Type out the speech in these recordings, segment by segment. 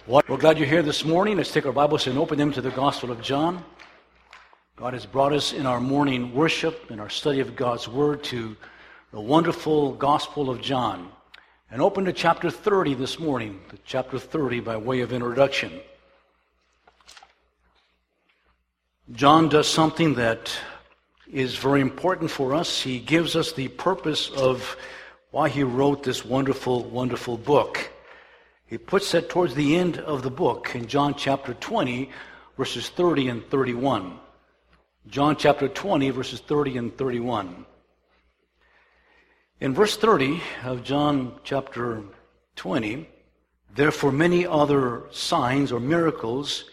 We're glad you're here this morning. Let's take our Bibles and open them to the Gospel of John. God has brought us in our morning worship and our study of God's Word to the wonderful Gospel of John. And open to chapter 30 this morning, to chapter 30 by way of introduction. John does something that is very important for us. He gives us the purpose of why he wrote this wonderful, wonderful book. He puts that towards the end of the book in John chapter 20, verses 30 and 31. John chapter 20, verses 30 and 31. In verse 30 of John chapter 20, therefore many other signs or miracles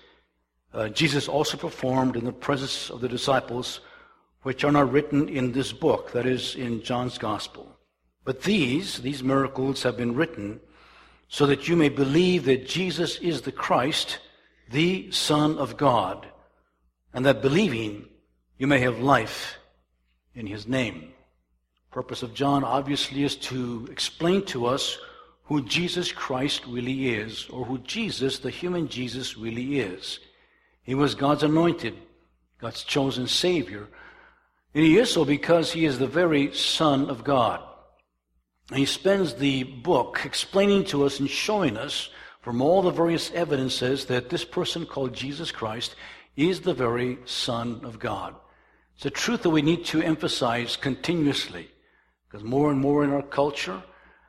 Jesus also performed in the presence of the disciples, which are not written in this book, that is, in John's Gospel. But these miracles have been written so that you may believe that Jesus is the Christ, the Son of God, and that believing you may have life in His name. The purpose of John obviously is to explain to us who Jesus Christ really is, or who Jesus, the human Jesus, really is. He was God's anointed, God's chosen Savior, and He is so because He is the very Son of God. And he spends the book explaining to us and showing us from all the various evidences that this person called Jesus Christ is the very Son of God. It's a truth that we need to emphasize continuously, because more and more in our culture,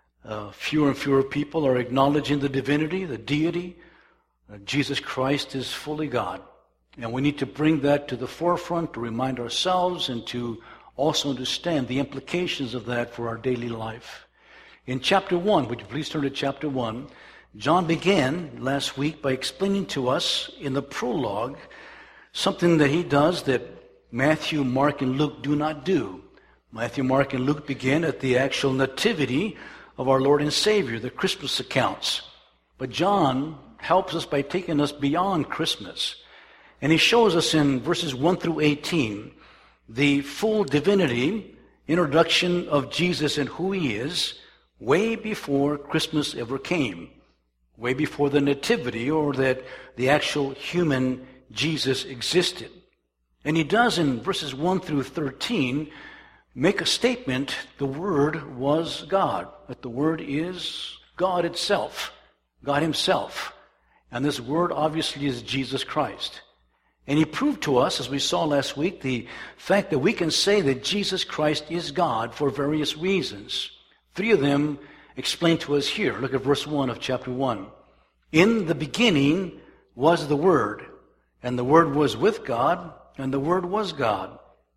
fewer and fewer people are acknowledging the divinity, the deity. Jesus Christ is fully God. And we need to bring that to the forefront to remind ourselves and to also understand the implications of that for our daily life. In chapter 1, would you please turn to chapter 1, John began last week by explaining to us in the prologue something that he does that Matthew, Mark, and Luke do not do. Matthew, Mark, and Luke begin at the actual nativity of our Lord and Savior, the Christmas accounts. But John helps us by taking us beyond Christmas. And he shows us in verses 1 through 18 the full divinity, introduction of Jesus and who He is, way before Christmas ever came, way before the nativity or that the actual human Jesus existed. And he does in verses 1 through 13 make a statement, the Word was God, that the Word is God itself, God Himself. And this Word obviously is Jesus Christ. And he proved to us, as we saw last week, the fact that we can say that Jesus Christ is God for various reasons. 3 of them explained to us here. Look at verse 1 of chapter 1. In the beginning was the Word, and the Word was with God, and the Word was God.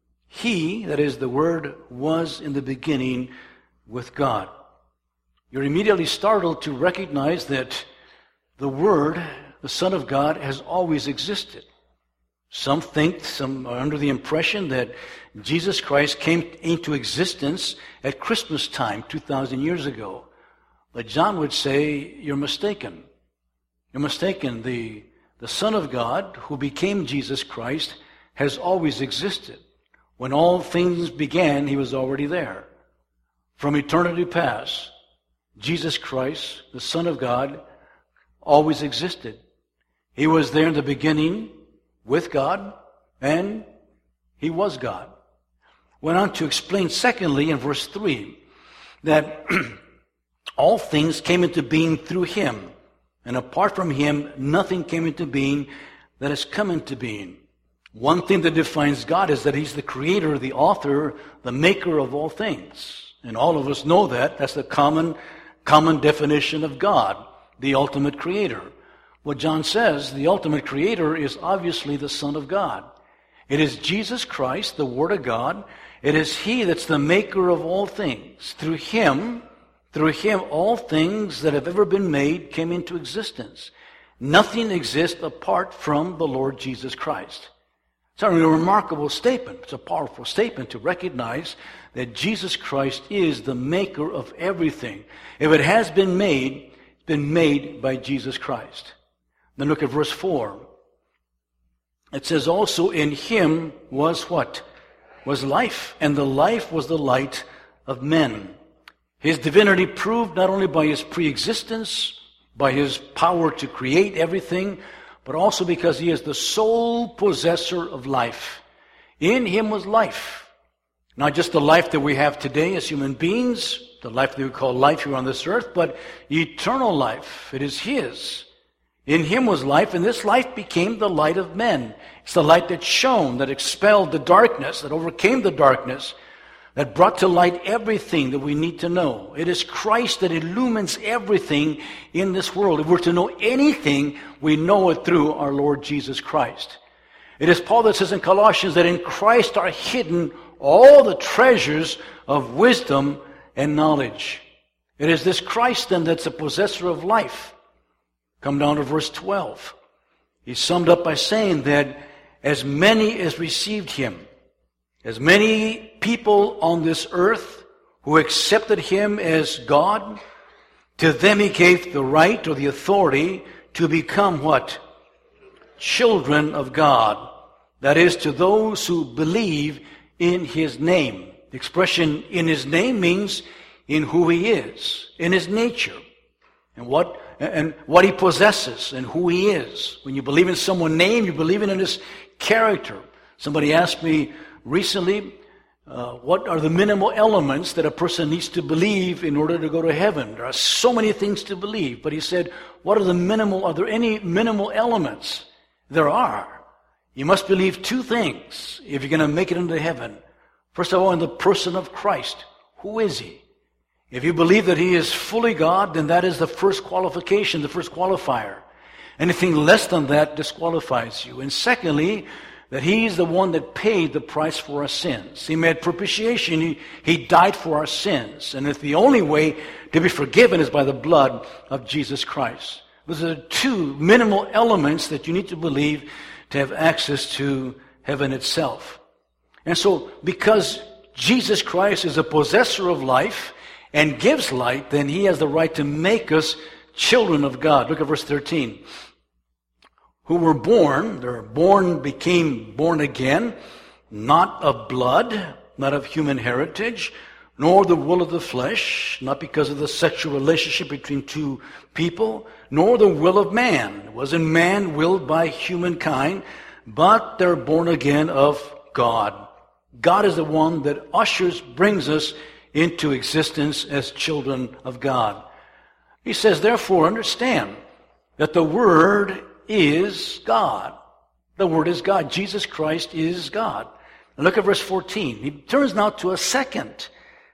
He, that is the Word, was in the beginning with God. You're immediately startled to recognize that the Word, the Son of God, has always existed. Some are under the impression that Jesus Christ came into existence at Christmas time 2,000 years ago. But John would say, you're mistaken. You're mistaken. The Son of God, who became Jesus Christ, has always existed. When all things began, He was already there. From eternity past, Jesus Christ, the Son of God, always existed. He was there in the beginning with God, and He was God. Went on to explain, secondly, in verse 3, that all things came into being through Him, and apart from Him, nothing came into being that has come into being. One thing that defines God is that He's the creator, the author, the maker of all things. And all of us know that. That's the common definition of God, the ultimate creator. What John says, the ultimate creator is obviously the Son of God. It is Jesus Christ, the Word of God. It is He that's the maker of all things. Through Him, all things that have ever been made came into existence. Nothing exists apart from the Lord Jesus Christ. It's a remarkable statement. It's a powerful statement to recognize that Jesus Christ is the maker of everything. If it has been made, it's been made by Jesus Christ. Then look at verse 4. It says, also in Him was what? Was life, and the life was the light of men. His divinity proved not only by His pre-existence, by his power to create everything, but also because he is the sole possessor of life. In him was life. Not just the life that we have today as human beings, the life that we call life here on this earth, but eternal life. It is his. In him was life, and this life became the light of men. It's the light that shone, that expelled the darkness, that overcame the darkness, that brought to light everything that we need to know. It is Christ that illumines everything in this world. If we're to know anything, we know it through our Lord Jesus Christ. It is Paul that says in Colossians that in Christ are hidden all the treasures of wisdom and knowledge. It is this Christ then that's the possessor of life. Come down to verse 12. He summed up by saying that as many as received him, as many people on this earth who accepted him as God, to them he gave the right or the authority to become what? Children of God. That is, to those who believe in his name. The expression in his name means in who he is, in his nature, and what he possesses and who he is. When you believe in someone's name, you're believing in his character. Somebody asked me recently, what are the minimal elements that a person needs to believe in order to go to heaven? There are so many things to believe, but he said, are there any minimal elements? There are. You must believe two things if you're going to make it into heaven. First of all, in the person of Christ. Who is he? If you believe that he is fully God, then that is the first qualification, the first qualifier. Anything less than that disqualifies you. And secondly, that he is the one that paid the price for our sins. He made propitiation. He died for our sins. And if the only way to be forgiven is by the blood of Jesus Christ. Those are the two minimal elements that you need to believe to have access to heaven itself. And so, because Jesus Christ is a possessor of life and gives light, then he has the right to make us children of God. Look at verse 13. Who were born, became born again, not of blood, not of human heritage, nor the will of the flesh, not because of the sexual relationship between two people, nor the will of man. It wasn't man willed by humankind, but they're born again of God. God is the one that brings us into existence as children of God. He says, therefore, understand that the Word is God. The Word is God. Jesus Christ is God. Now look at verse 14. He turns now to a second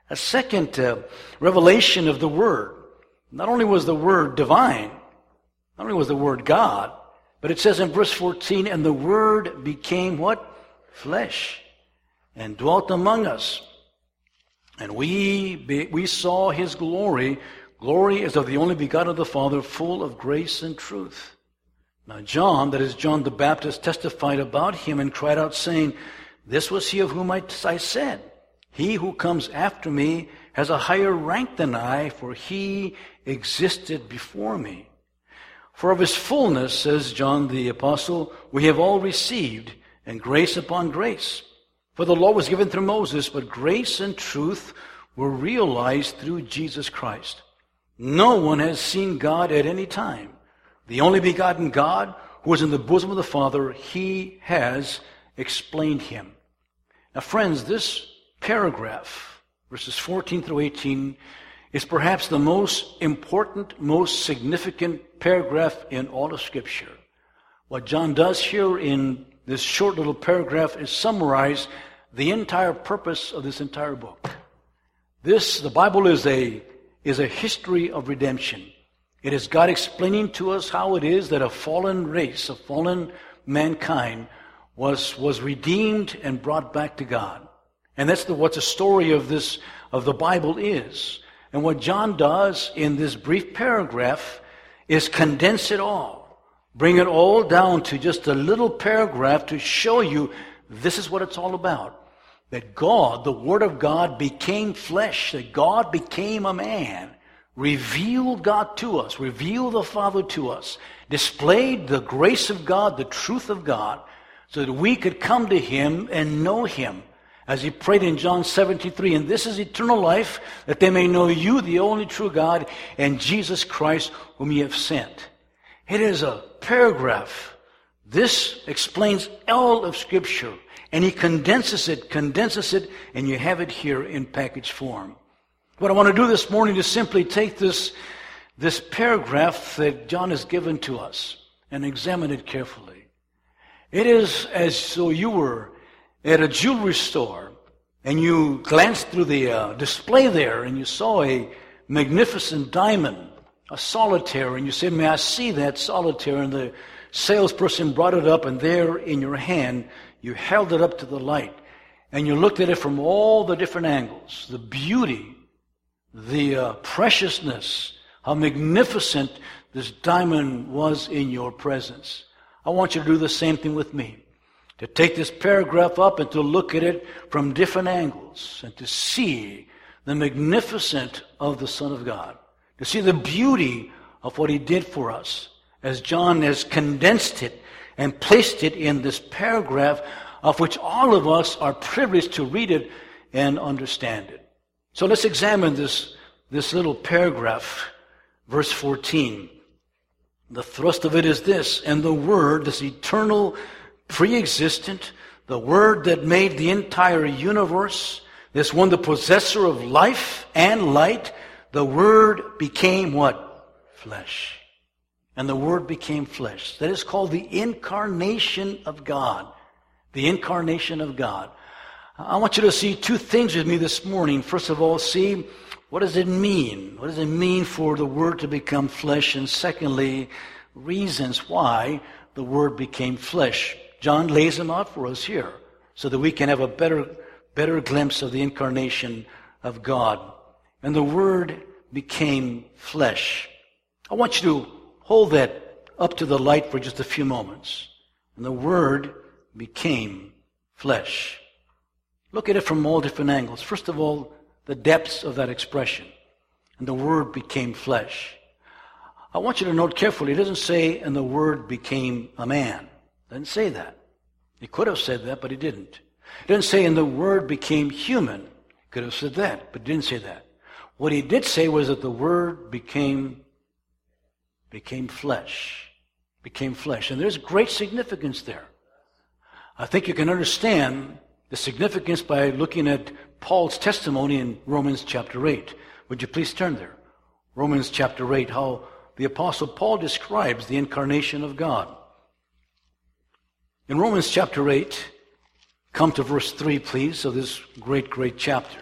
revelation of the Word. Not only was the Word divine, not only was the Word God, but it says in verse 14, and the Word became what? Flesh, and dwelt among us. And we saw his glory. Glory is of the only begotten of the Father, full of grace and truth. Now John, that is John the Baptist, testified about him and cried out, saying, this was he of whom I said, he who comes after me has a higher rank than I, for he existed before me. For of his fullness, says John the Apostle, we have all received, and grace upon grace. For the law was given through Moses, but grace and truth were realized through Jesus Christ. No one has seen God at any time. The only begotten God, who is in the bosom of the Father, he has explained him. Now, friends, this paragraph, verses 14 through 18, is perhaps the most important, most significant paragraph in all of Scripture. What John does here in this short little paragraph is summarize the entire purpose of this entire book. The Bible is a history of redemption. It is God explaining to us how it is that a fallen race, a fallen mankind was redeemed and brought back to God. And that's what the story of the Bible is. And what John does in this brief paragraph is condense it all. Bring it all down to just a little paragraph to show you this is what it's all about. That God, the Word of God, became flesh. That God became a man. Revealed God to us. Revealed the Father to us. Displayed the grace of God, the truth of God, so that we could come to Him and know Him. as he prayed in John 17:3, and this is eternal life, that they may know you, the only true God, and Jesus Christ, whom you have sent. It is a paragraph. This explains all of Scripture, and he condenses it, and you have it here in package form. What I want to do this morning is simply take this paragraph that John has given to us and examine it carefully. It is as though you were at a jewelry store and you glanced through the display there and you saw a magnificent diamond, a solitaire, and you said, "May I see that solitaire?" And the salesperson brought it up, and there in your hand, you held it up to the light, and you looked at it from all the different angles, the beauty, the preciousness, how magnificent this diamond was in your presence. I want you to do the same thing with me, to take this paragraph up and to look at it from different angles and to see the magnificence of the Son of God, to see the beauty of what he did for us, as John has condensed it and placed it in this paragraph of which all of us are privileged to read it and understand it. So let's examine this little paragraph, verse 14. The thrust of it is this: and the Word, this eternal, pre-existent, the Word that made the entire universe, this one, the possessor of life and light, the Word became what? Flesh. And the Word became flesh. That is called the incarnation of God. The incarnation of God. I want you to see two things with me this morning. First of all, see, what does it mean? What does it mean for the Word to become flesh? And secondly, reasons why the Word became flesh. John lays them out for us here so that we can have a better glimpse of the incarnation of God. And the Word became flesh. I want you to hold that up to the light for just a few moments. And the Word became flesh. Look at it from all different angles. First of all, the depths of that expression. And the Word became flesh. I want you to note carefully, it doesn't say, and the Word became a man. It doesn't say that. He could have said that, but he didn't. It doesn't say, and the Word became human. He could have said that, but didn't say that. What he did say was that the Word became flesh. Became flesh. And there's great significance there. I think you can understand the significance by looking at Paul's testimony in Romans chapter 8. Would you please turn there? Romans chapter 8, how the Apostle Paul describes the incarnation of God. In Romans chapter 8, come to verse 3, please, of this great chapter.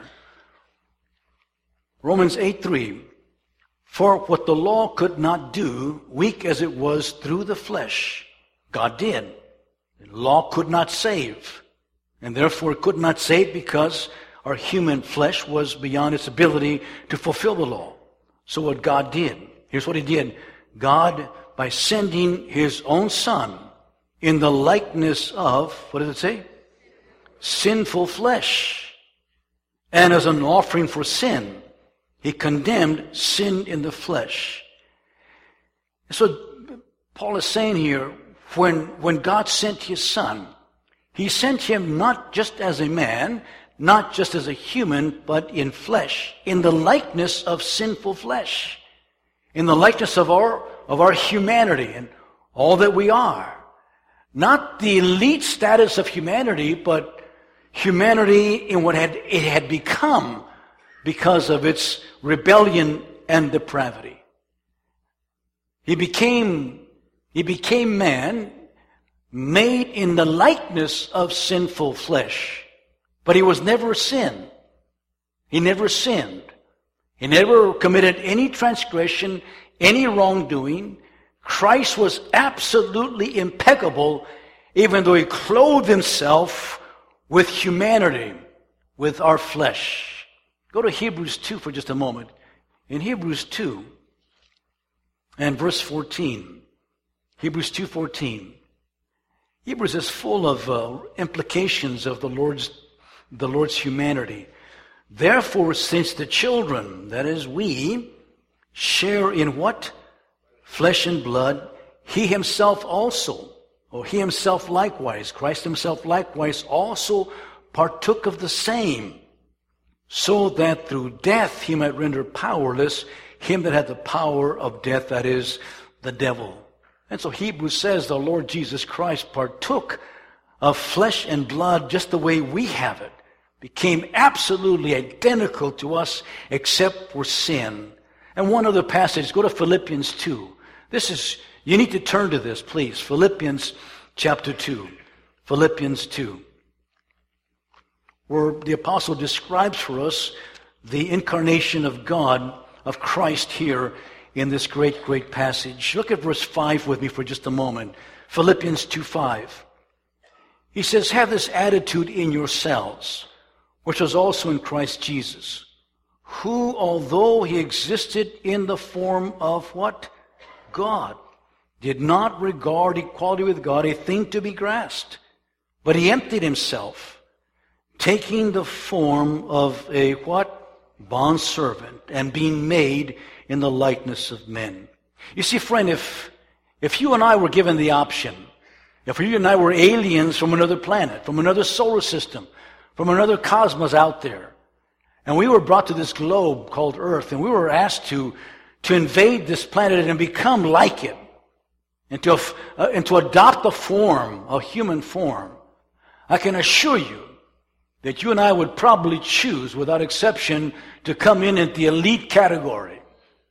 Romans 8:3. For what the law could not do, weak as it was through the flesh, God did. The law could not save. And therefore it could not save because our human flesh was beyond its ability to fulfill the law. So what God did, here's what he did. God, by sending his own Son in the likeness of, what does it say? Sinful flesh. And as an offering for sin, he condemned sin in the flesh. So Paul is saying here, when God sent his Son, he sent him not just as a man, not just as a human, but in flesh, in the likeness of sinful flesh, in the likeness of our humanity and all that we are. Not the elite status of humanity, but humanity in what it had become because of its rebellion and depravity. He became man, made in the likeness of sinful flesh. But he was never sin. He never sinned. He never committed any transgression, any wrongdoing. Christ was absolutely impeccable, even though he clothed himself with humanity, with our flesh. Go to Hebrews 2 for just a moment. In Hebrews 2 and verse 14, Hebrews 2:14. Hebrews is full of implications of the Lord's humanity. Therefore, since the children, that is we, share in what? Flesh and blood, he himself also, or he himself likewise, Christ himself likewise also partook of the same, so that through death he might render powerless him that had the power of death, that is, the devil. And so Hebrews says the Lord Jesus Christ partook of flesh and blood just the way we have it, became absolutely identical to us except for sin. And one other passage, go to Philippians 2. You need to turn to this, please. Philippians chapter 2. Philippians 2. Where the apostle describes for us the incarnation of God, of Christ here in this great, great passage. Look at verse 5 with me for just a moment. Philippians 2:5. He says, have this attitude in yourselves, which was also in Christ Jesus, who, although he existed in the form of what? God, did not regard equality with God a thing to be grasped, but he emptied himself, taking the form of a what? Bondservant, and being made in the likeness of men. You see, friend, if you and I were given the option, if you and I were aliens from another planet, from another solar system, from another cosmos out there, and we were brought to this globe called Earth, and we were asked to invade this planet and become like it, and to adopt the form, a human form, I can assure you that you and I would probably choose, without exception, to come in at the elite category.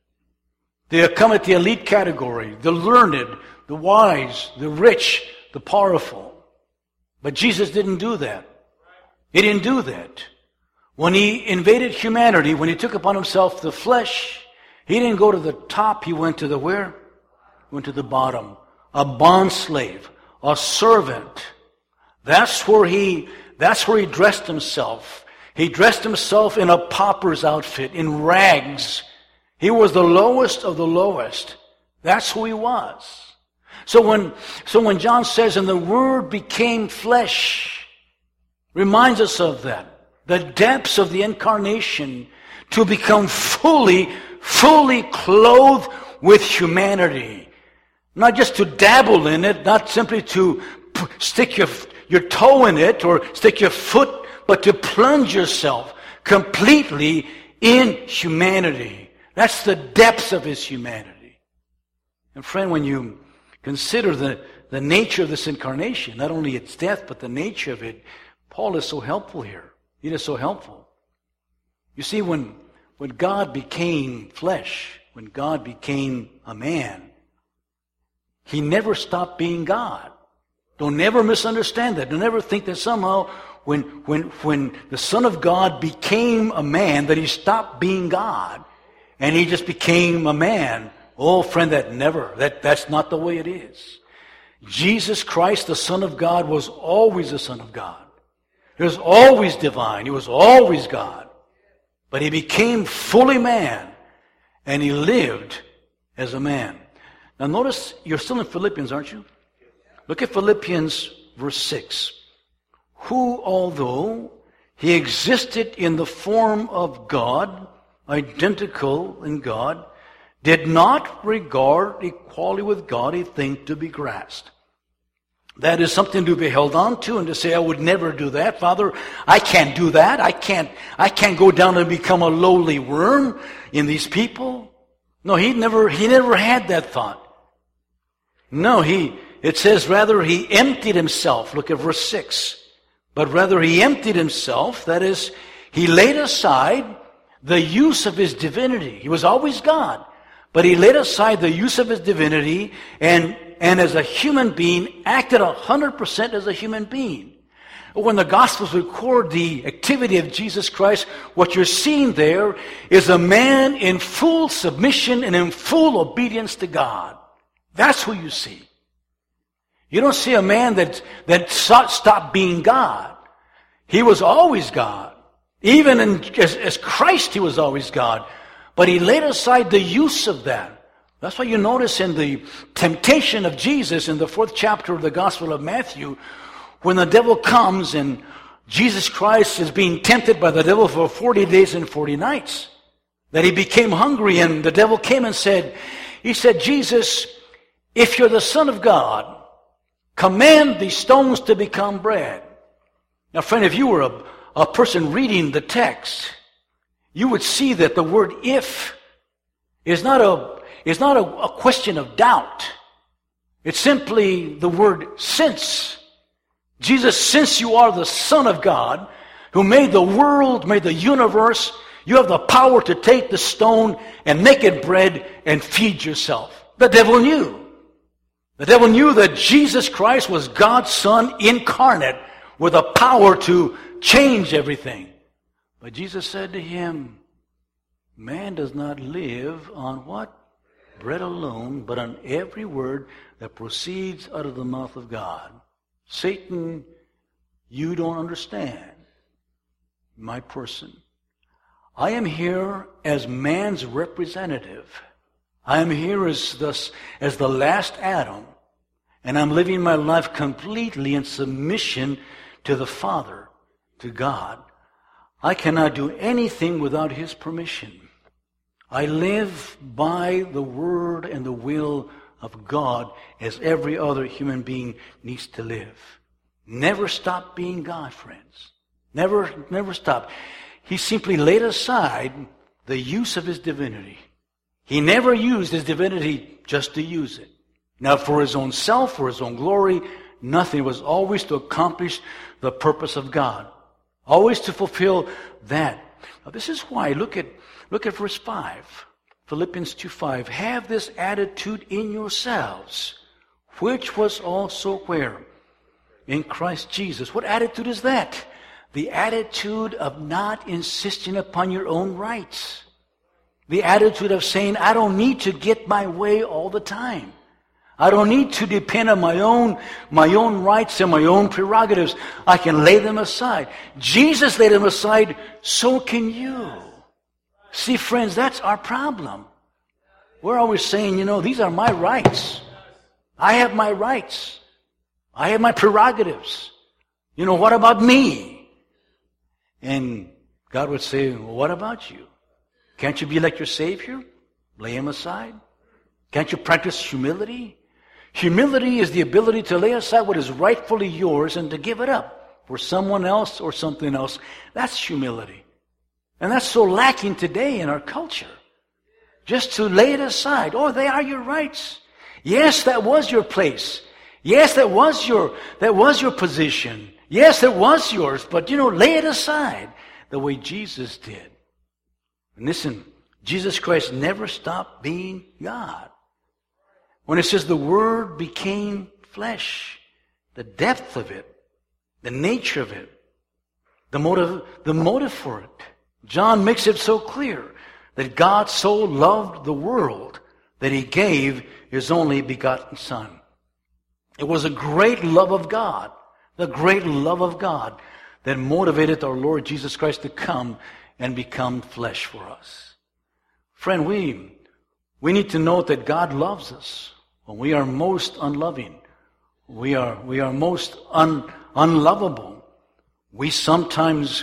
They come at the elite category, the learned, the wise, the rich, the powerful. But Jesus didn't do that. He didn't do that. When he invaded humanity, when he took upon himself the flesh, he didn't go to the top, he went to the where? He went to the bottom. A bondslave, a servant. That's where he dressed himself. He dressed himself in a pauper's outfit, in rags. He was the lowest of the lowest. That's who he was. So when John says, and the Word became flesh, reminds us of that. The depths of the incarnation to become fully clothed with humanity. Not just to dabble in it, not simply to stick your toe in it or stick your foot, but to plunge yourself completely in humanity. That's the depths of his humanity. And friend, when you consider the nature of this incarnation, not only its death, but the nature of it, Paul is so helpful here. He is so helpful. You see, when God became flesh, when God became a man, he never stopped being God. Don't ever misunderstand that. Don't ever think that somehow when the Son of God became a man, that he stopped being God and he just became a man. Oh, friend, that's not the way it is. Jesus Christ, the Son of God, was always the Son of God. He was always divine. He was always God. But he became fully man, and he lived as a man. Now notice, you're still in Philippians, aren't you? Look at Philippians verse 6. Who, although he existed in the form of God, identical in God, did not regard equality with God a thing to be grasped. That is something to be held on to and to say, I would never do that. Father, I can't do that. I can't go down and become a lowly worm in these people. No, he never had that thought. No, it says rather he emptied himself. Look at verse 6. But rather he emptied himself, that is, he laid aside the use of his divinity. He was always God. But he laid aside the use of his divinity and as a human being acted 100% as a human being. When the Gospels record the activity of Jesus Christ, what you're seeing there is a man in full submission and in full obedience to God. That's who you see. You don't see a man that stopped being God. He was always God. Even as Christ, he was always God. But he laid aside the use of that. That's why you notice in the temptation of Jesus in the 4th chapter of the Gospel of Matthew, when the devil comes and Jesus Christ is being tempted by the devil for 40 days and 40 nights, that he became hungry, and the devil came and said, Jesus, if you're the Son of God, command these stones to become bread. Now, friend, if you were a person reading the text, you would see that the word if is not a question of doubt. It's simply the word since. Jesus, since you are the Son of God, who made the world, made the universe, you have the power to take the stone and make it bread and feed yourself. The devil knew. The devil knew that Jesus Christ was God's Son incarnate with a power to change everything. But Jesus said to him, man does not live on what? Bread alone, but on every word that proceeds out of the mouth of God. Satan, you don't understand my person. I am here as man's representative. I am here as the last Adam, and I'm living my life completely in submission to the Father, to God. I cannot do anything without His permission. I live by the Word and the will of God as every other human being needs to live. Never stop being God, friends. Never stop. He simply laid aside the use of His divinity. He never used His divinity just to use it. Now, for His own self, for His own glory, nothing. It was always to accomplish the purpose of God. Always to fulfill that. Now, this is why, look at verse 5. Philippians 2:5. Have this attitude in yourselves, which was also where? In Christ Jesus. What attitude is that? The attitude of not insisting upon your own rights. The attitude of saying, I don't need to get my way all the time. I don't need to depend on my own rights and my own prerogatives. I can lay them aside. Jesus laid them aside, so can you. See, friends, that's our problem. We're always saying, these are my rights. I have my rights. I have my prerogatives. What about me? And God would say, well, what about you? Can't you be like your Savior? Lay Him aside. Can't you practice humility? Humility is the ability to lay aside what is rightfully yours and to give it up for someone else or something else. That's humility. And that's so lacking today in our culture. Just to lay it aside. Oh, they are your rights. Yes, that was your place. Yes, that was your position. Yes, it was yours, but lay it aside the way Jesus did. And listen, Jesus Christ never stopped being God. When it says the Word became flesh, the depth of it, the nature of it, the motive for it, John makes it so clear that God so loved the world that He gave His only begotten Son. It was a great love of God, the great love of God that motivated our Lord Jesus Christ to come and become flesh for us. Friend, we need to know that God loves us when we are most unloving. We are most unlovable. We sometimes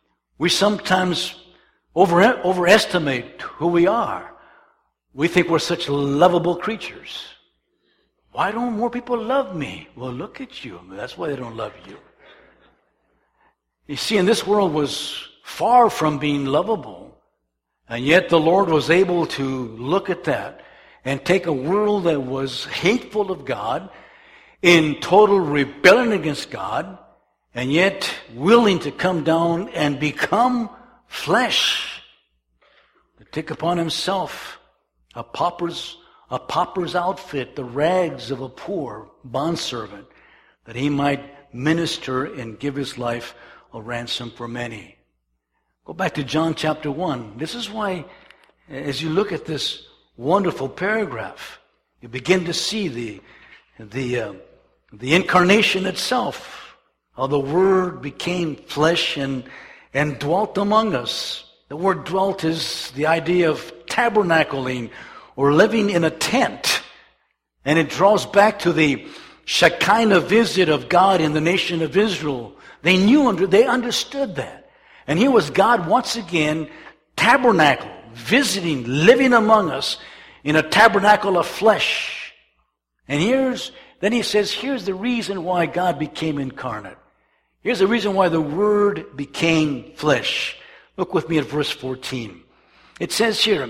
overestimate who we are. We think we're such lovable creatures. Why don't more people love me? Well, look at you. That's why they don't love you. You see, and this world was far from being lovable. And yet the Lord was able to look at that and take a world that was hateful of God, in total rebellion against God, and yet willing to come down and become flesh, to take upon Himself a pauper's outfit, the rags of a poor bondservant, that He might minister and give His life a ransom for many. Go back to John chapter 1. This is why, as you look at this wonderful paragraph, you begin to see the incarnation itself, how the Word became flesh and dwelt among us. The word dwelt is the idea of tabernacling or living in a tent. And it draws back to the Shekinah visit of God in the nation of Israel. They understood that. And here was God once again, tabernacle, visiting, living among us in a tabernacle of flesh. And then He says, here's the reason why God became incarnate. Here's the reason why the Word became flesh. Look with me at verse 14. It says here,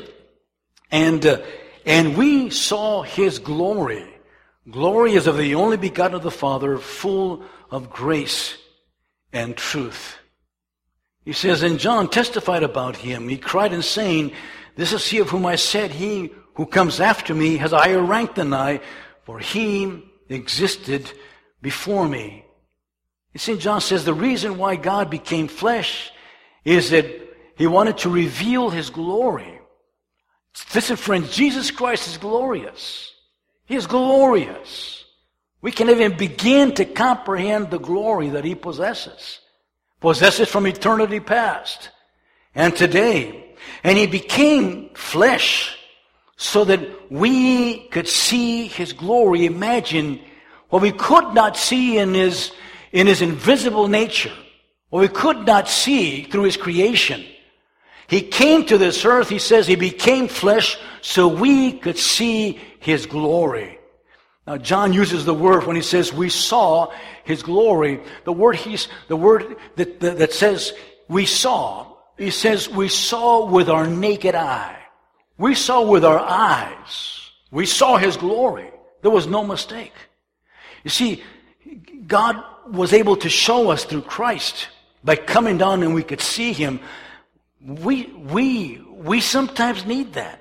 and we saw His glory. Glory is of the only begotten of the Father, full of grace and truth. He says, and John testified about Him. He cried and saying, this is He of whom I said, He who comes after me has a higher rank than I, for He existed before me. You see, John says the reason why God became flesh is that He wanted to reveal His glory. Listen, friends, Jesus Christ is glorious. He is glorious. We can even begin to comprehend the glory that He possesses. Possesses from eternity past and today. And He became flesh so that we could see His glory. Imagine what we could not see in His invisible nature, what we could not see through His creation. He came to this earth, he says, He became flesh so we could see His glory. Now, John uses the word when he says we saw His glory. The word that says we saw, he says we saw with our naked eye. We saw with our eyes. We saw His glory. There was no mistake. You see, God was able to show us through Christ by coming down and we could see Him. We sometimes need that.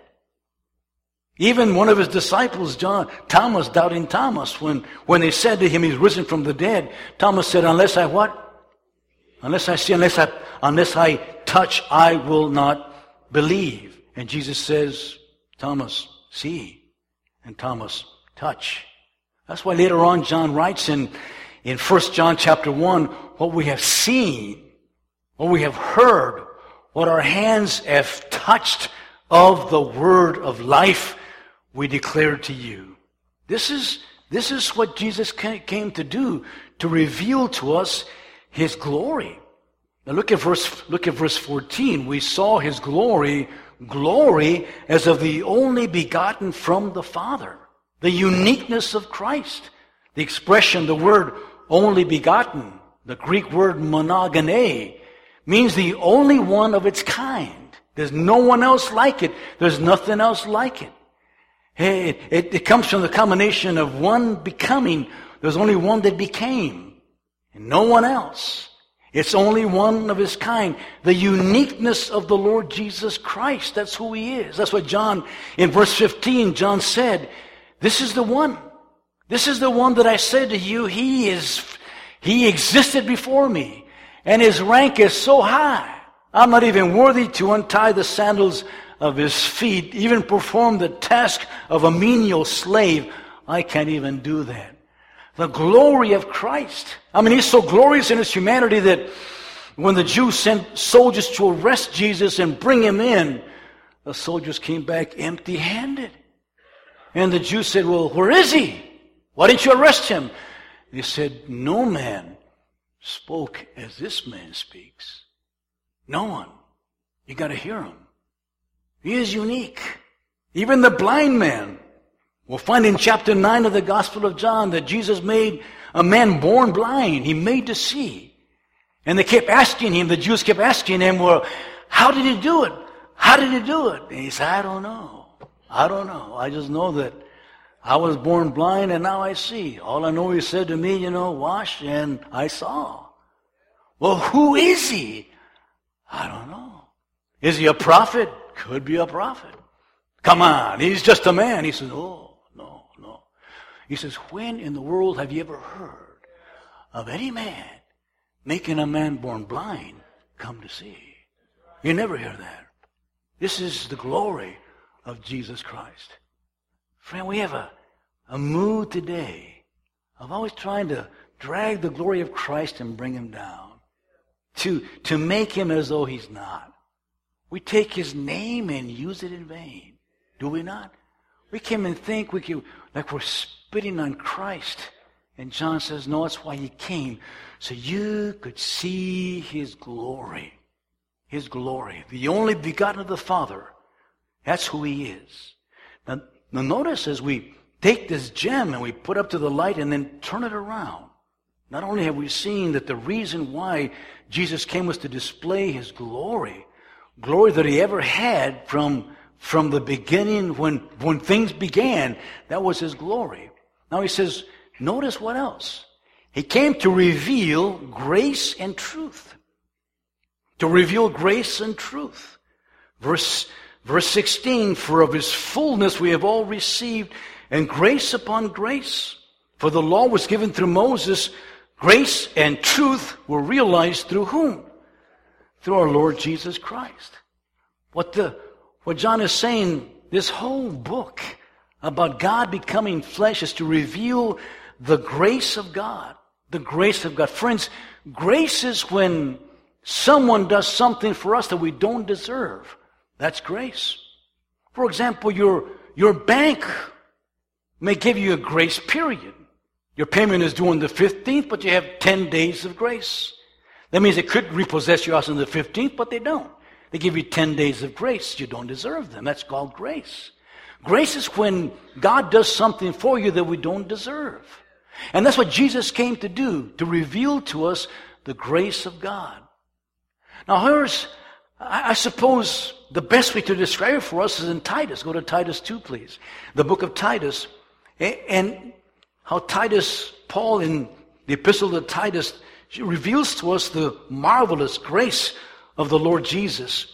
Even one of His disciples, Thomas, doubting Thomas, when they said to him, He's risen from the dead, Thomas said, unless I what? Unless I see, unless I touch, I will not believe. And Jesus says, Thomas, see, and Thomas, touch. That's why later on John writes in 1 John chapter 1, what we have seen, what we have heard, what our hands have touched of the word of life, we declare to you. This is what Jesus came to do, to reveal to us His glory. Now look at verse 14. We saw His glory as of the only begotten from the Father. The uniqueness of Christ. The expression, the word only begotten, the Greek word monogene, means the only one of its kind. There's no one else like it. There's nothing else like it. It comes from the combination of one becoming. There's only one that became, and no one else. It's only one of His kind. The uniqueness of the Lord Jesus Christ. That's who He is. That's what John, in verse 15, John said, this is the one. This is the one that I said to you, He existed before me. And His rank is so high. I'm not even worthy to untie the sandals of His feet, even perform the task of a menial slave. I can't even do that. The glory of Christ. I mean, He's so glorious in His humanity that when the Jews sent soldiers to arrest Jesus and bring Him in, the soldiers came back empty-handed. And the Jews said, well, where is He? Why didn't you arrest Him? They said, no man spoke as this man speaks. No one. You got to hear Him. He is unique. Even the blind man. We'll find in chapter 9 of the Gospel of John that Jesus made a man born blind. He made to see. And they kept asking Him, the Jews kept asking Him, well, how did He do it? How did He do it? And He said, I don't know. I just know that I was born blind and now I see. All I know, He said to me, wash, and I saw. Well, who is He? I don't know. Is He a prophet? Could be a prophet. Come on, He's just a man. He says, oh, no. He says, when in the world have you ever heard of any man making a man born blind come to see? You never hear that. This is the glory of Jesus Christ. Friend, we have a mood today of always trying to drag the glory of Christ and bring Him down. To make Him as though He's not. We take His name and use it in vain. Do we not? We came and think like we're spitting on Christ. And John says, no, that's why He came. So you could see His glory. His glory. The only begotten of the Father. That's who He is. Now notice as we take this gem and we put up to the light and then turn it around. Not only have we seen that the reason why Jesus came was to display his glory that he ever had from the beginning when things began, that was his glory. Now he says, notice what else? He came to reveal grace and truth. To reveal grace and truth. Verse 16, for of his fullness we have all received, and grace upon grace. For the law was given through Moses, grace and truth were realized through whom? Through our Lord Jesus Christ. What John is saying, this whole book about God becoming flesh is to reveal the grace of God. The grace of God. Friends, grace is when someone does something for us that we don't deserve. That's grace. For example, your bank may give you a grace period. Your payment is due on the 15th, but you have 10 days of grace. That means they could repossess your house on the 15th, but they don't. They give you 10 days of grace. You don't deserve them. That's called grace. Grace is when God does something for you that we don't deserve. And that's what Jesus came to do, to reveal to us the grace of God. Now I suppose the best way to describe it for us is in Titus. Go to Titus 2, please. The book of Titus. And how Paul in the epistle to Titus, reveals to us the marvelous grace of the Lord Jesus.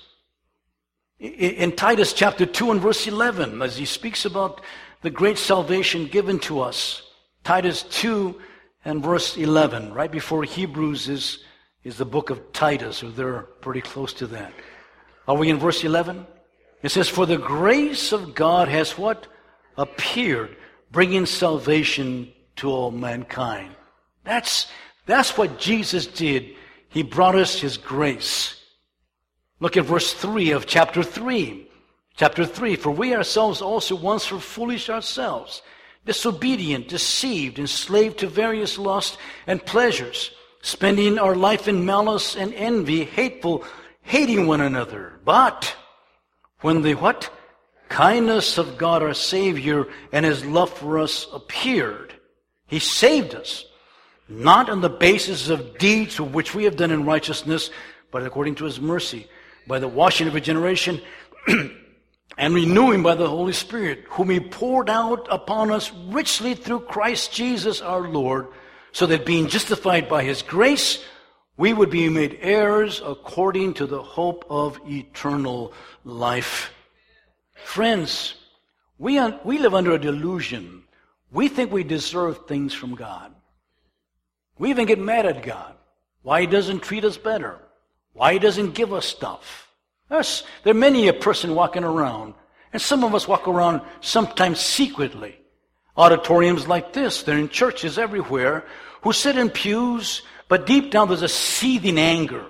In Titus chapter 2 and verse 11, as he speaks about the great salvation given to us. Titus 2 and verse 11, right before Hebrews is the book of Titus, or they're pretty close to that. Are we in verse 11? It says, for the grace of God has what? Appeared, bringing salvation to all mankind. That's what Jesus did. He brought us his grace. Look at verse 3 of chapter 3. Chapter 3, for we ourselves also once were foolish ourselves, disobedient, deceived, enslaved to various lusts and pleasures, spending our life in malice and envy, hateful, hating one another. But when the what? Kindness of God our Savior and his love for us appeared, he saved us, not on the basis of deeds which we have done in righteousness, but according to his mercy, by the washing of regeneration and renewing by the Holy Spirit, whom he poured out upon us richly through Christ Jesus our Lord, so that being justified by his grace, we would be made heirs according to the hope of eternal life. Friends, we live under a delusion. We think we deserve things from God. We even get mad at God. Why he doesn't treat us better. Why he doesn't give us stuff. There are many a person walking around, and some of us walk around sometimes secretly. Auditoriums like this, they're in churches everywhere, who sit in pews, but deep down there's a seething anger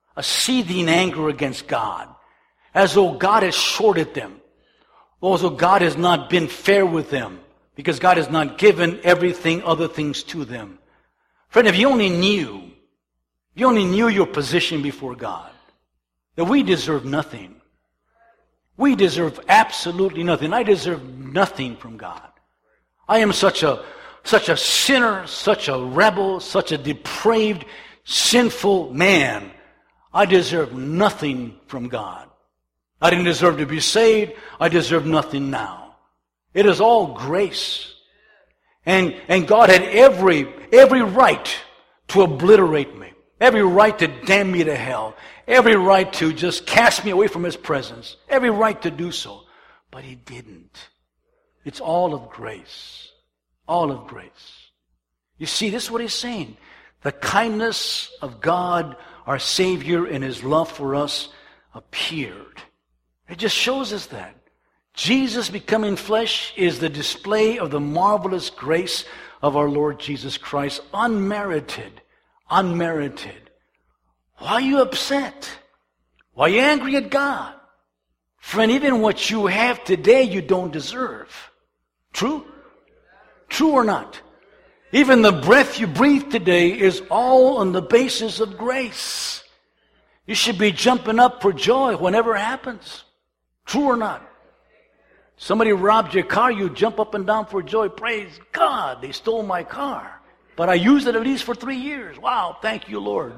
against God, as though God has shorted them, as though God has not been fair with them, because God has not given everything, other things to them. Friend, if you only knew your position before God, that we deserve nothing. We deserve absolutely nothing. I deserve nothing from God. I am such a sinner, such a rebel, such a depraved, sinful man. I deserve nothing from God. I didn't deserve to be saved. I deserve nothing now. It is all grace. And God had every right to obliterate me. Every right to damn me to hell. Every right to just cast me away from his presence. Every right to do so. But he didn't. It's all of grace. All of grace. You see, this is what he's saying. The kindness of God, our Savior, and his love for us appeared. It just shows us that. Jesus becoming flesh is the display of the marvelous grace of our Lord Jesus Christ. Unmerited. Unmerited. Why are you upset? Why are you angry at God? Friend, even what you have today you don't deserve. True? True or not? Even the breath you breathe today is all on the basis of grace. You should be jumping up for joy whenever it happens. True or not? Somebody robbed your car, you jump up and down for joy. Praise God, they stole my car. but I used it at least for 3 years. Wow, thank you, Lord,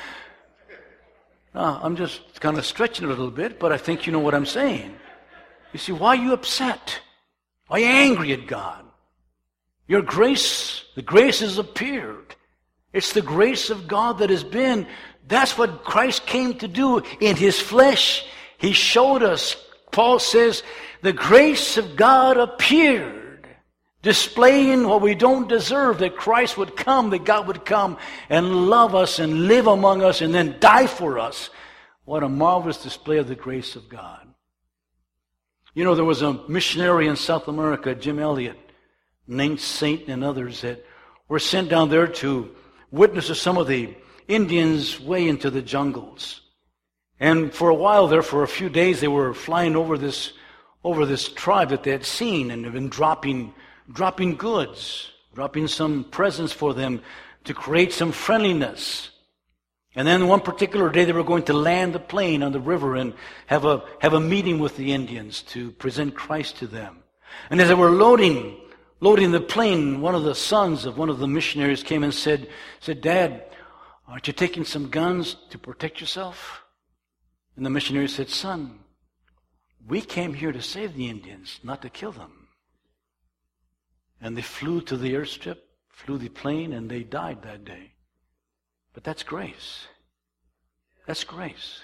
I'm just kind of stretching it a little bit, but I think you know what I'm saying. You see, why are you upset? Why are you angry at God? Your grace, the grace has appeared. It's the grace of God that has been. That's what Christ came to do in His flesh. He showed us. Paul says, the grace of God appeared, displaying what we don't deserve, that Christ would come, that God would come and love us and live among us and then die for us. What a marvelous display of the grace of God. There was a missionary in South America, Jim Elliot, named Saint and others that were sent down there to witness to some of the Indians way into the jungles. And for a while there, for a few days, they were flying over this tribe that they had seen and had been dropping goods, dropping some presents for them to create some friendliness. And then one particular day they were going to land the plane on the river and have a meeting with the Indians to present Christ to them. And as they were loading the plane, one of the sons of one of the missionaries came and said, Dad, aren't you taking some guns to protect yourself? And the missionary said, Son, we came here to save the Indians, not to kill them. And they flew to the airstrip, flew the plane, and they died that day. But that's grace. That's grace.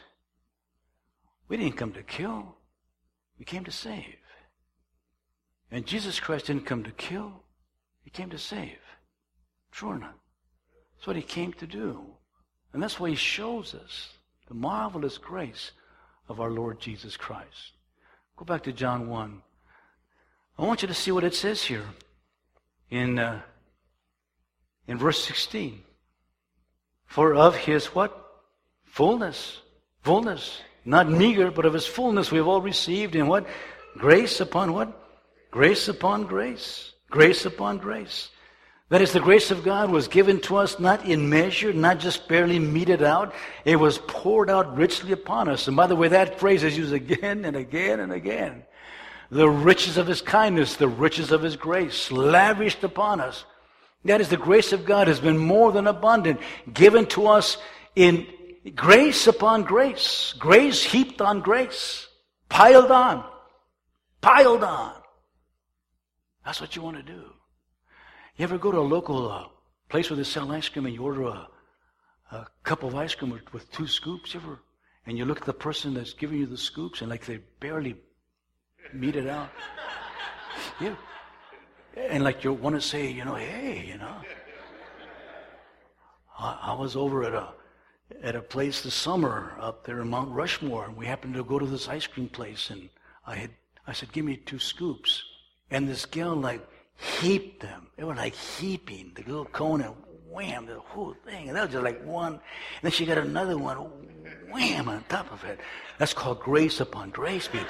We didn't come to kill. We came to save. And Jesus Christ didn't come to kill. He came to save. True or not? That's what He came to do. And that's why He shows us the marvelous grace of our Lord Jesus Christ. Go back to John 1. I want you to see what it says here in verse 16. For of His what? Fullness. Not meager, but of His fullness we have all received in what? Grace upon what? Grace upon grace. Grace upon grace. That is, the grace of God was given to us not in measure, not just barely meted out. It was poured out richly upon us. And by the way, that phrase is used again and again and again. The riches of His kindness, the riches of His grace, lavished upon us. That is, the grace of God has been more than abundant, given to us in grace upon grace. Grace heaped on grace. Piled on. Piled on. That's what you want to do. You ever go to a local place where they sell ice cream and you order a cup of ice cream with 2 scoops? And you look at the person that's giving you the scoops and like they barely meet it out. Yeah. And like you want to say, hey, I was over at a place this summer up there in Mount Rushmore, and we happened to go to this ice cream place, and I said, give me 2 scoops. And this gal like heaped them. They were like heaping the little cone and wham, the whole thing. And that was just like one. And then she got another one, wham, on top of it. That's called grace upon grace, people.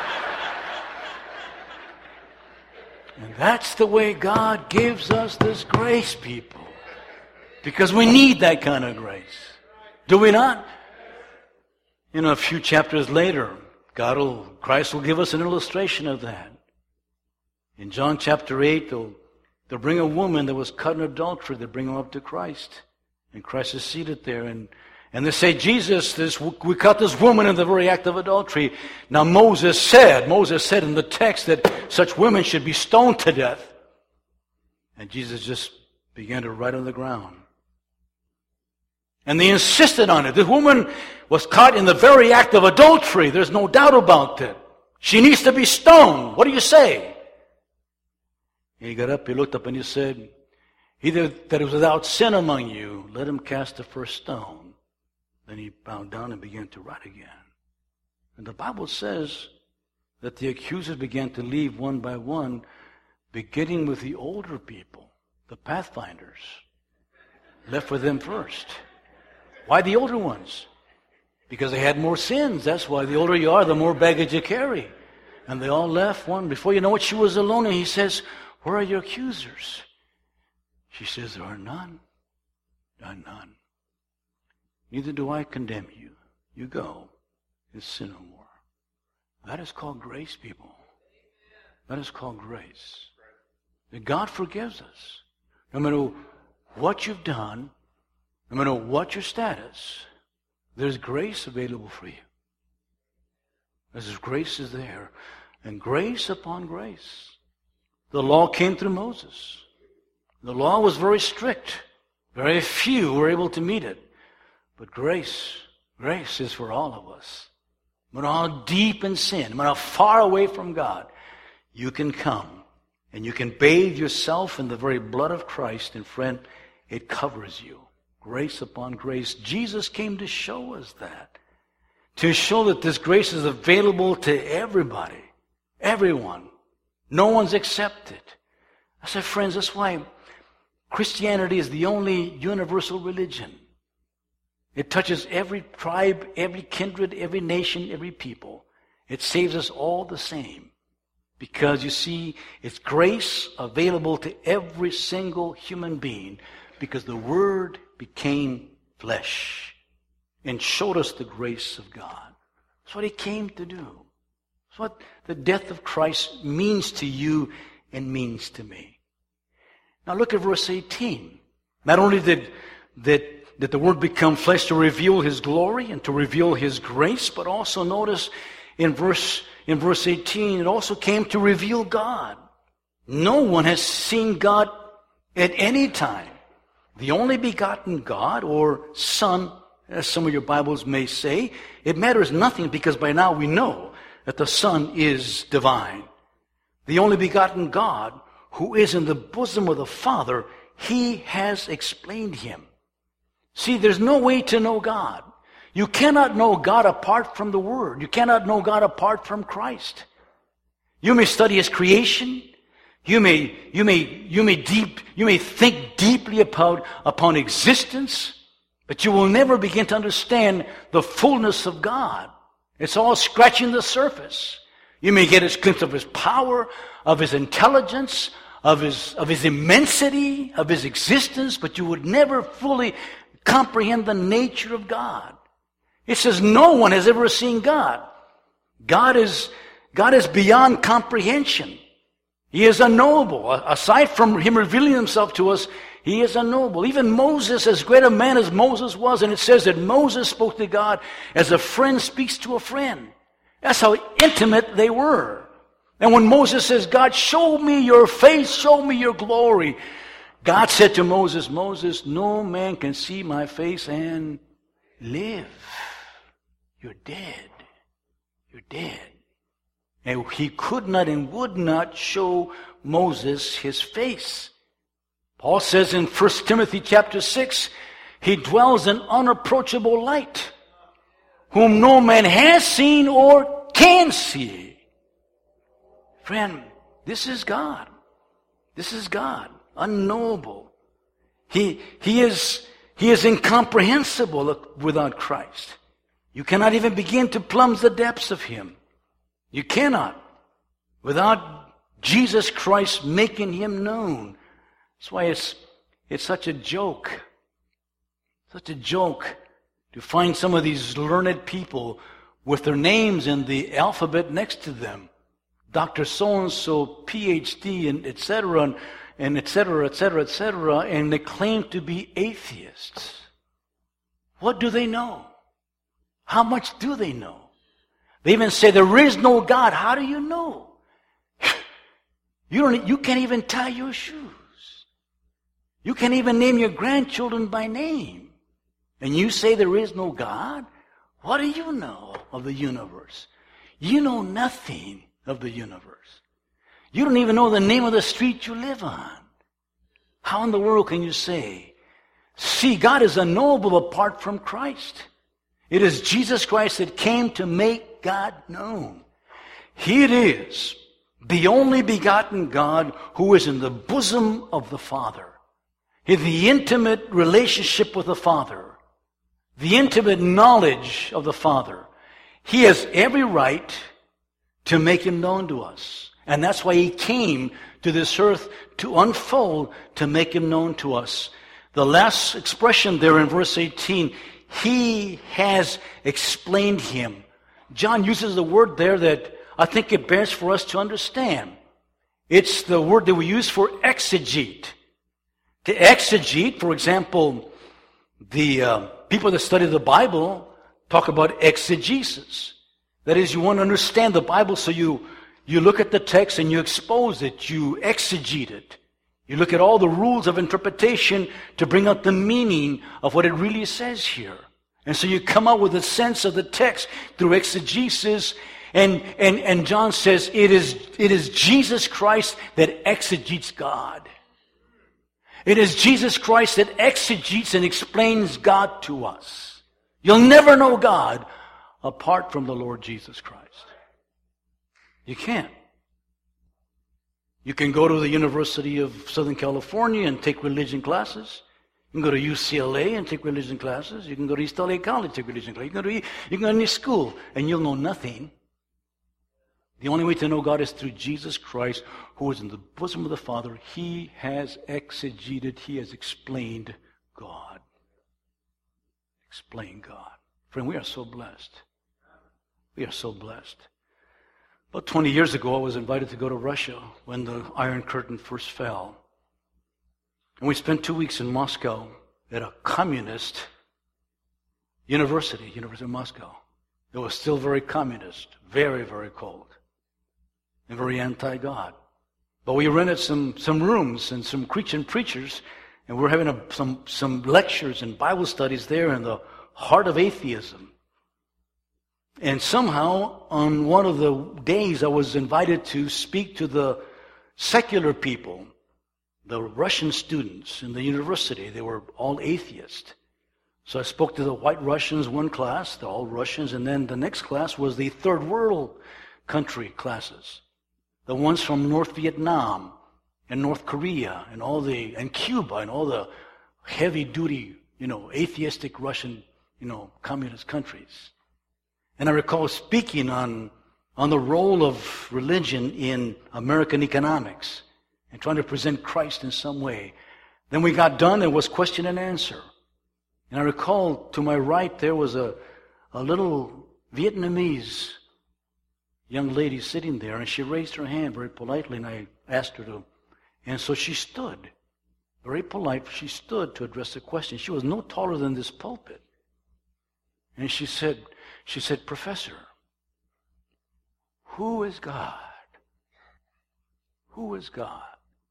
And that's the way God gives us this grace, people. Because we need that kind of grace. Do we not? A few chapters later, Christ will give us an illustration of that. In John chapter 8, they'll bring a woman that was caught in adultery. They bring her up to Christ. And Christ is seated there. And they say, Jesus, we caught this woman in the very act of adultery. Now Moses said in the text that such women should be stoned to death. And Jesus just began to write on the ground. And they insisted on it. This woman was caught in the very act of adultery. There's no doubt about it. She needs to be stoned. What do you say? And he got up, he looked up, and he said, he that is without sin among you, let him cast the first stone. Then he bowed down and began to write again. And the Bible says that the accusers began to leave one by one, beginning with the older people, the pathfinders. Left with them first. Why the older ones? Because they had more sins. That's why the older you are, the more baggage you carry. And they all left one. Before you know it, she was alone, and he says, where are your accusers? She says, there are none. None. Neither do I condemn you. You go and sin no more. That is called grace, people. That is called grace. That God forgives us. No matter what you've done, no matter what your status, there's grace available for you. There's grace is there. And grace upon grace. The law came through Moses. The law was very strict. Very few were able to meet it. But grace is for all of us. No matter how deep in sin, no matter how far away from God, you can come and you can bathe yourself in the very blood of Christ, and friend, it covers you. Grace upon grace. Jesus came to show us that. To show that this grace is available to everybody. Everyone. No one's accepted. I said, friends, that's why Christianity is the only universal religion. It touches every tribe, every kindred, every nation, every people. It saves us all the same. Because you see, it's grace available to every single human being because the Word became flesh and showed us the grace of God. That's what He came to do. That's what the death of Christ means to you and means to me. Now look at verse 18. Not only did the Word become flesh to reveal His glory and to reveal His grace, but also notice in verse 18, it also came to reveal God. No one has seen God at any time. The only begotten God, or Son, as some of your Bibles may say, it matters nothing because by now we know that the Son is divine. The only begotten God who is in the bosom of the Father, He has explained Him. See, there's no way to know God. You cannot know God apart from the Word. You cannot know God apart from Christ. You may study His creation. You may think deeply upon existence, but you will never begin to understand the fullness of God. It's all scratching the surface. You may get a glimpse of His power, of His intelligence, of His immensity, of His existence, but you would never fully comprehend the nature of God. It says no one has ever seen God. God is beyond comprehension. He is unknowable. Aside from Him revealing Himself to us, He is unknowable. Even Moses, as great a man as Moses was, and it says that Moses spoke to God as a friend speaks to a friend. That's how intimate they were. And when Moses says, God, show me your face, show me your glory, God said to Moses, Moses, no man can see my face and live. You're dead. You're dead. And He could not and would not show Moses His face. Paul says in 1 Timothy chapter 6, He dwells in unapproachable light, whom no man has seen or can see. Friend, this is God. This is God. Unknowable. He is incomprehensible without Christ. You cannot even begin to plumb the depths of Him. You cannot without Jesus Christ making Him known. That's why it's such a joke. Such a joke to find some of these learned people with their names in the alphabet next to them. Dr. So-and-so, PhD, and etc., and etc., etc., etc., and they claim to be atheists. What do they know? How much do they know? They even say there is no God. How do you know? You can't even tie your shoes. You can't even name your grandchildren by name. And you say there is no God? What do you know of the universe? You know nothing of the universe. You don't even know the name of the street you live on. How in the world can you say? See, God is unknowable apart from Christ. It is Jesus Christ that came to make God known. He it is, the only begotten God who is in the bosom of the Father. In the intimate relationship with the Father. The intimate knowledge of the Father. He has every right to make Him known to us. And that's why He came to this earth to unfold, to make Him known to us. The last expression there in verse 18, He has explained Him. John uses the word there that I think it bears for us to understand. It's the word that we use for exegete. To exegete, for example, the people that study the Bible talk about exegesis. That is, you want to understand the Bible, so you look at the text and you expose it, you exegete it. You look at all the rules of interpretation to bring out the meaning of what it really says here. And so you come out with a sense of the text through exegesis. And John says it is Jesus Christ that exegetes God. It is Jesus Christ that exegetes and explains God to us. You'll never know God apart from the Lord Jesus Christ. You can't. You can go to the University of Southern California and take religion classes. You can go to UCLA and take religion classes. You can go to East LA College and take religion classes. You can go to any school and you'll know nothing. The only way to know God is through Jesus Christ, who is in the bosom of the Father. He has exegeted, He has explained God. Explain God. Friend, we are so blessed. We are so blessed. About 20 years ago, I was invited to go to Russia when the Iron Curtain first fell. And we spent 2 weeks in Moscow at a communist university, University of Moscow. It was still very communist, very, very cold, and very anti-God. But we rented some rooms and some Christian preachers, and we were having some lectures and Bible studies there in the heart of atheism. And somehow, on one of the days, I was invited to speak to the secular people, the Russian students in the university. They were all atheists. So I spoke to the white Russians, one class, they're all Russians, and then the next class was the third world country classes. The ones from North Vietnam and North Korea and Cuba and all the heavy duty, atheistic Russian, communist countries. And I recall speaking on the role of religion in American economics and trying to present Christ in some way. Then we got done, and was question and answer. And I recall to my right there was a little Vietnamese young lady sitting there, and she raised her hand very politely, and I asked her to. And so she stood, very polite, she stood to address the question. She was no taller than this pulpit. And she said, "Professor, who is God? Who is God?"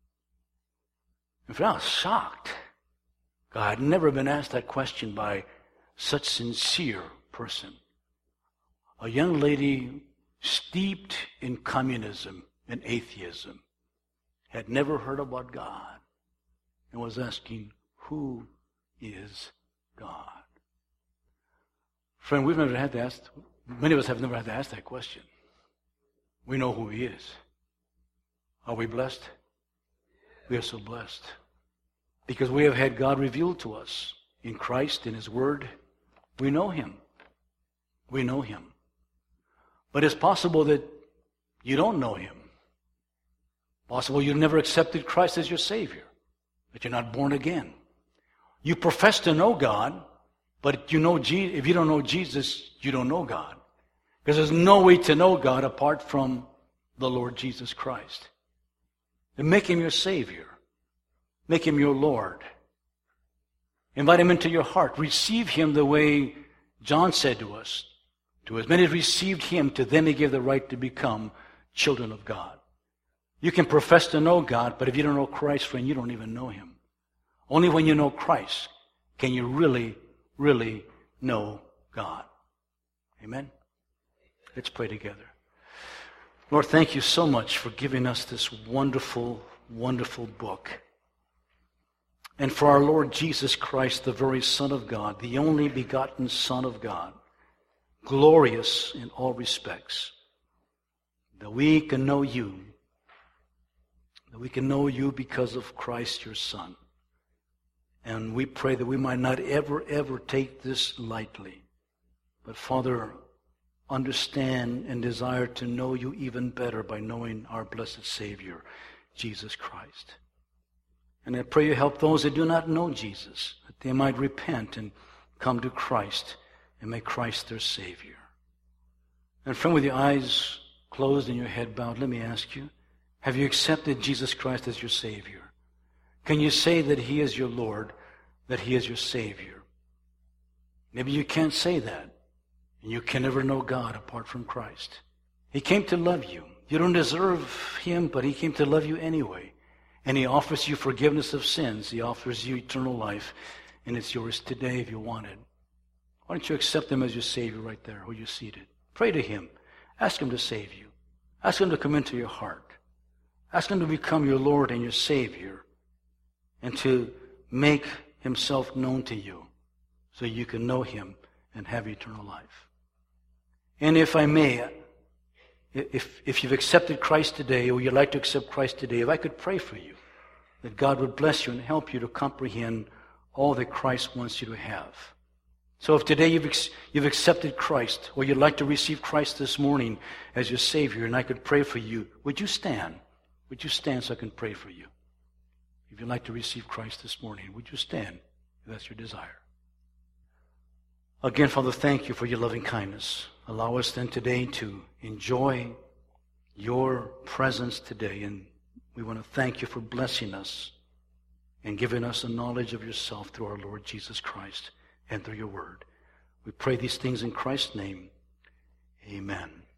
And I was shocked. I had never been asked that question by such sincere person. A young lady steeped in communism and atheism, had never heard about God, and was asking, who is God? Friend, many of us have never had to ask that question. We know who He is. Are we blessed? We are so blessed. Because we have had God revealed to us in Christ, in His Word. We know Him. We know Him. But it's possible that you don't know Him. Possible you've never accepted Christ as your Savior. That you're not born again. You profess to know God, but if you don't know Jesus, you don't know God. Because there's no way to know God apart from the Lord Jesus Christ. And make Him your Savior. Make Him your Lord. Invite Him into your heart. Receive Him the way John said to us. To as many as received Him, to them He gave the right to become children of God. You can profess to know God, but if you don't know Christ, friend, you don't even know Him. Only when you know Christ can you really, really know God. Amen? Let's pray together. Lord, thank You so much for giving us this wonderful, wonderful book. And for our Lord Jesus Christ, the very Son of God, the only begotten Son of God, glorious in all respects, that we can know You, that we can know You because of Christ, Your Son. And we pray that we might not ever, ever take this lightly, but Father, understand and desire to know You even better by knowing our blessed Savior, Jesus Christ. And I pray You help those that do not know Jesus, that they might repent and come to Christ and make Christ their Savior. And friend, with your eyes closed and your head bowed, let me ask you, have you accepted Jesus Christ as your Savior? Can you say that He is your Lord, that He is your Savior? Maybe you can't say that. And you can never know God apart from Christ. He came to love you. You don't deserve Him, but He came to love you anyway. And He offers you forgiveness of sins. He offers you eternal life. And it's yours today if you want it. Why don't you accept Him as your Savior right there where you're seated? Pray to Him. Ask Him to save you. Ask Him to come into your heart. Ask Him to become your Lord and your Savior and to make Himself known to you so you can know Him and have eternal life. And if I may, if you've accepted Christ today or you'd like to accept Christ today, if I could pray for you, that God would bless you and help you to comprehend all that Christ wants you to have. So if today you've accepted Christ or you'd like to receive Christ this morning as your Savior and I could pray for you, would you stand? Would you stand so I can pray for you? If you'd like to receive Christ this morning, would you stand if that's your desire? Again, Father, thank you for your loving kindness. Allow us then today to enjoy your presence today. And we want to thank you for blessing us and giving us a knowledge of yourself through our Lord Jesus Christ and through your word. We pray these things in Christ's name. Amen.